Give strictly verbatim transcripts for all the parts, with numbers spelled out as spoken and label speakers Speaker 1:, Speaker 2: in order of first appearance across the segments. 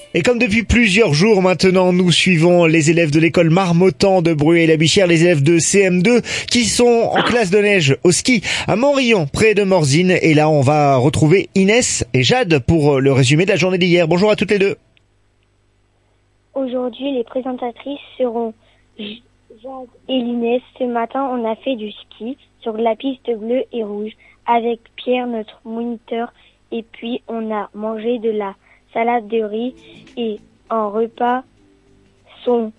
Speaker 1: Et comme depuis plusieurs jours maintenant, nous suivons les élèves de l'école Marmottan de Bruay-la-Bichière, les élèves de C M deux qui sont en classe de neige au ski à Montrillon, près de Morzine. Et là, on va retrouver Inès et Jade pour le résumé de la journée d'hier. Bonjour à toutes les deux.
Speaker 2: Aujourd'hui, les présentatrices seront Jade et Inès. Ce matin, on a fait du ski sur la piste bleue et rouge avec Pierre, notre moniteur. Et puis, on a mangé de la salade de riz et en repas, son.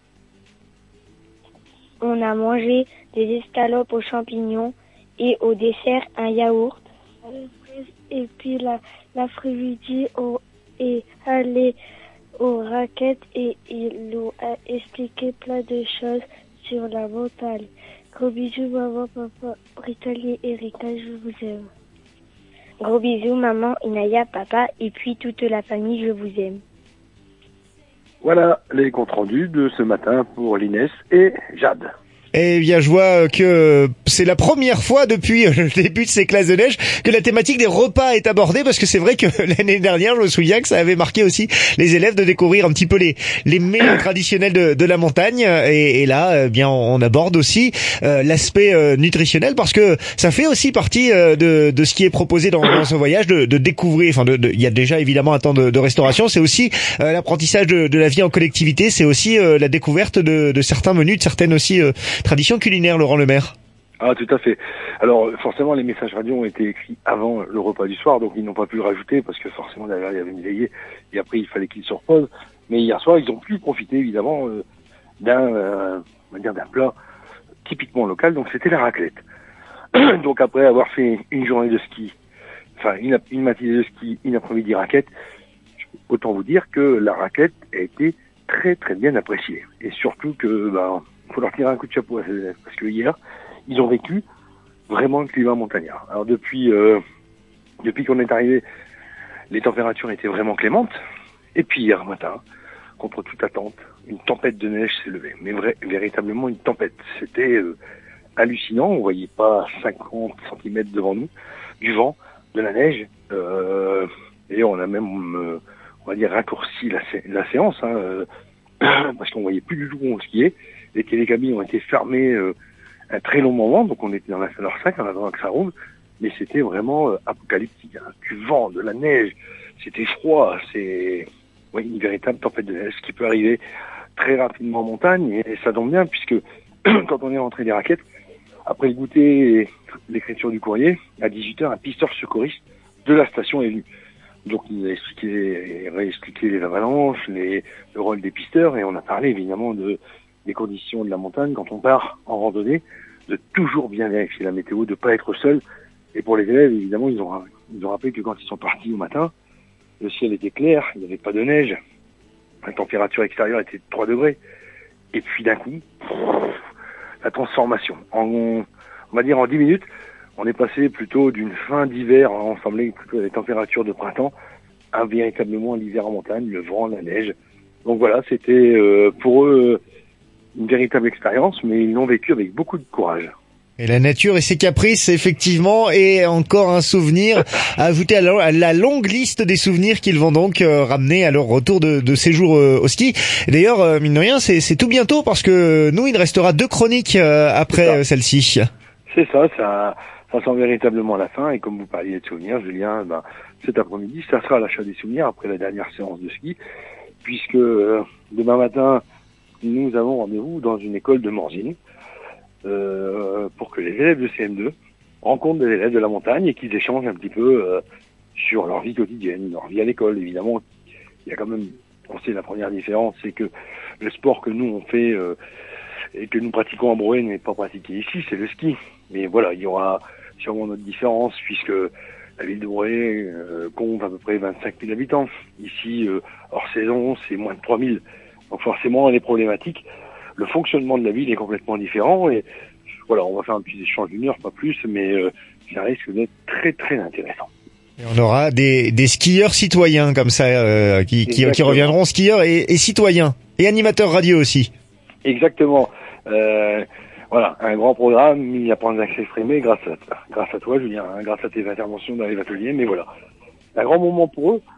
Speaker 2: On a mangé des escalopes aux champignons et au dessert, un yaourt. Et puis, la, l'après-midi, on est allé aux raquettes et ils nous ont expliqué plein de choses sur la montagne. Gros bisous, maman, papa, Brittany et Erika, je vous aime. Gros bisous, maman, Inaya, papa, et puis toute la famille, je vous aime.
Speaker 3: Voilà les comptes rendus de ce matin pour l'Inès et Jade.
Speaker 1: Eh bien, je vois que c'est la première fois depuis le début de ces classes de neige que la thématique des repas est abordée, parce que c'est vrai que l'année dernière, je me souviens que ça avait marqué aussi les élèves de découvrir un petit peu les les mets traditionnels de, de la montagne. Et, et là, eh bien, on aborde aussi euh, l'aspect euh, nutritionnel, parce que ça fait aussi partie euh, de de ce qui est proposé dans, dans ce voyage, de, de découvrir. Enfin, de, de, il y a déjà évidemment un temps de, de restauration. C'est aussi euh, l'apprentissage de, de la vie en collectivité. C'est aussi euh, la découverte de, de certains menus, de certaines aussi euh, tradition culinaire, Laurent Lemaire.
Speaker 3: Ah, tout à fait. Alors, forcément, les messages radio ont été écrits avant le repas du soir, donc ils n'ont pas pu le rajouter, parce que forcément, derrière, il y avait une veillée, et après, il fallait qu'ils se reposent. Mais hier soir, ils ont pu profiter, évidemment, euh, d'un, euh, on va dire, d'un plat typiquement local, donc c'était la raclette. Donc, après avoir fait une journée de ski, enfin, une, une matinée de ski, une après-midi raquette, autant vous dire que la raclette a été très, très bien appréciée. Et surtout que, ben, faut leur tirer un coup de chapeau à ces élèves, parce que hier, ils ont vécu vraiment le climat montagnard. Alors depuis euh, depuis qu'on est arrivé, les températures étaient vraiment clémentes. Et puis hier matin, contre toute attente, une tempête de neige s'est levée. Mais vrai, véritablement une tempête. C'était euh, hallucinant. On voyait pas cinquante centimètres devant nous, du vent, de la neige. Euh, et on a même, euh, on va dire, raccourci la, la séance, hein, euh, parce qu'on voyait plus du tout où on skiait. Les télécabines ont été fermées euh, un très long moment, donc on était dans la salle cinq en attendant que ça roule, mais c'était vraiment euh, apocalyptique, hein. Du vent, de la neige, c'était froid, c'est oui, une véritable tempête de neige qui peut arriver très rapidement en montagne, et ça tombe bien puisque quand on est rentré des raquettes, après le goûter et l'écriture du courrier, à dix-huit heures, un pisteur secouriste de la station est venu. Donc il nous a expliqué, réexpliqué les avalanches, les, le rôle des pisteurs, et on a parlé évidemment de des conditions de la montagne quand on part en randonnée, de toujours bien vérifier la météo, de pas être seul. Et pour les élèves, évidemment, ils ont, ils ont rappelé que quand ils sont partis au matin, le ciel était clair, il n'y avait pas de neige, la température extérieure était de trois degrés. Et puis d'un coup, la transformation. En, on va dire en dix minutes, on est passé plutôt d'une fin d'hiver, on semblait plutôt à des températures de printemps, à véritablement l'hiver en montagne, le vent, la neige. Donc voilà, c'était euh, pour eux une véritable expérience, mais ils l'ont vécu avec beaucoup de courage.
Speaker 1: Et la nature et ses caprices, effectivement, et encore un souvenir ajouté à la, à la longue liste des souvenirs qu'ils vont donc euh, ramener à leur retour de, de séjour euh, au ski. D'ailleurs, euh, mine de rien, c'est, c'est tout bientôt, parce que nous, il restera deux chroniques euh, après euh, celle-ci.
Speaker 3: C'est ça, ça, ça sent véritablement la fin, et comme vous parliez de souvenirs, Julien, ben, cet après-midi, ça sera l'achat des souvenirs après la dernière séance de ski, puisque euh, demain matin, nous avons rendez-vous dans une école de Morzine euh, pour que les élèves de C M deux rencontrent des élèves de la montagne et qu'ils échangent un petit peu euh, sur leur vie quotidienne, leur vie à l'école. Évidemment, il y a quand même, on sait la première différence, c'est que le sport que nous on fait euh, et que nous pratiquons à Bruay n'est pas pratiqué ici, c'est le ski. Mais voilà, il y aura sûrement notre différence puisque la ville de Bruay euh, compte à peu près vingt-cinq mille habitants. Ici, euh, hors saison, c'est moins de trois mille. Donc forcément, les problématiques, le fonctionnement de la ville est complètement différent. Et voilà, on va faire un petit échange d'une heure, pas plus, mais euh, ça risque d'être très très intéressant.
Speaker 1: Et on aura des, des skieurs citoyens comme ça, euh, qui, qui, qui reviendront skieurs et, et citoyens, et animateurs radio aussi.
Speaker 3: Exactement. Euh, voilà, un grand programme mis à prendre l'accès exprimé grâce à, grâce à toi, Julien, hein, grâce à tes interventions dans les ateliers. Mais voilà, un grand moment pour eux.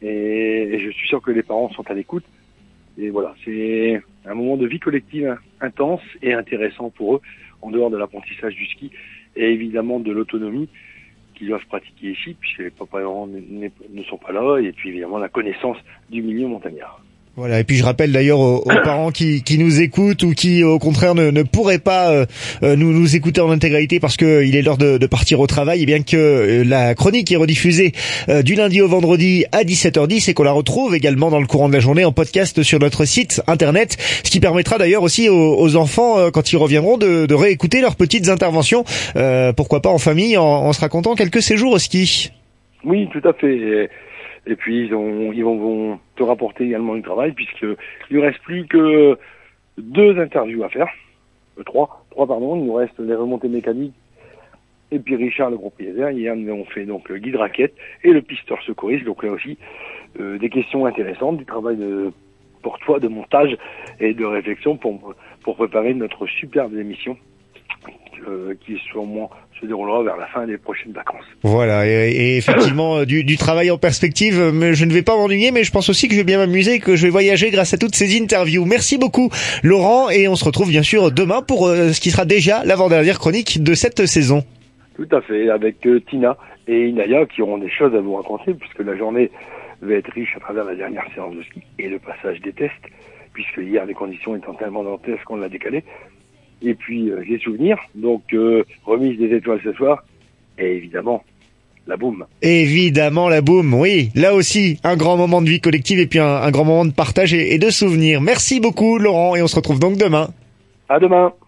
Speaker 3: et, et je suis sûr que les parents sont à l'écoute. Et voilà, c'est un moment de vie collective intense et intéressant pour eux, en dehors de l'apprentissage du ski et évidemment de l'autonomie qu'ils doivent pratiquer ici, puisque les parents ne sont pas là, et puis évidemment la connaissance du milieu montagnard.
Speaker 1: Voilà, et puis je rappelle d'ailleurs aux, aux parents qui, qui nous écoutent ou qui au contraire ne, ne pourraient pas euh, nous, nous écouter en intégralité parce que il est l'heure de, de partir au travail, et bien que euh, la chronique est rediffusée euh, du lundi au vendredi à dix-sept heures dix et qu'on la retrouve également dans le courant de la journée en podcast sur notre site internet, ce qui permettra d'ailleurs aussi aux, aux enfants euh, quand ils reviendront de, de réécouter leurs petites interventions, euh, pourquoi pas en famille, en, en se racontant quelques séjours au ski.
Speaker 3: Oui, tout à fait. Et... Et puis ils, ont, ils vont, vont te rapporter également du travail, puisqu'il ne reste plus que deux interviews à faire. Euh, trois, trois pardon, il nous reste les remontées mécaniques et puis Richard le propriétaire. Hier nous avons fait donc le guide raquette et le pisteur secouriste, donc là aussi euh, des questions intéressantes, du travail de, pour toi de montage et de réflexion pour, pour préparer notre superbe émission euh, qui sûrement se déroulera vers la fin des prochaines vacances.
Speaker 1: Voilà, et, et effectivement du, du travail en perspective, mais je ne vais pas m'ennuyer, mais je pense aussi que je vais bien m'amuser, que je vais voyager grâce à toutes ces interviews. Merci beaucoup Laurent, et on se retrouve bien sûr demain pour euh, ce qui sera déjà l'avant-dernière chronique de cette saison.
Speaker 3: Tout à fait, avec euh, Tina et Inaya qui auront des choses à vous raconter, puisque la journée va être riche à travers la dernière séance de ski et le passage des tests, puisque hier les conditions étant tellement dantesques qu'on l'a décalé. Et puis, euh, j'ai souvenir, donc euh, remise des étoiles ce soir, et évidemment, la boum.
Speaker 1: Évidemment, la boum, oui. Là aussi, un grand moment de vie collective et puis un, un grand moment de partage et, et de souvenirs. Merci beaucoup, Laurent, et on se retrouve donc demain.
Speaker 3: À demain.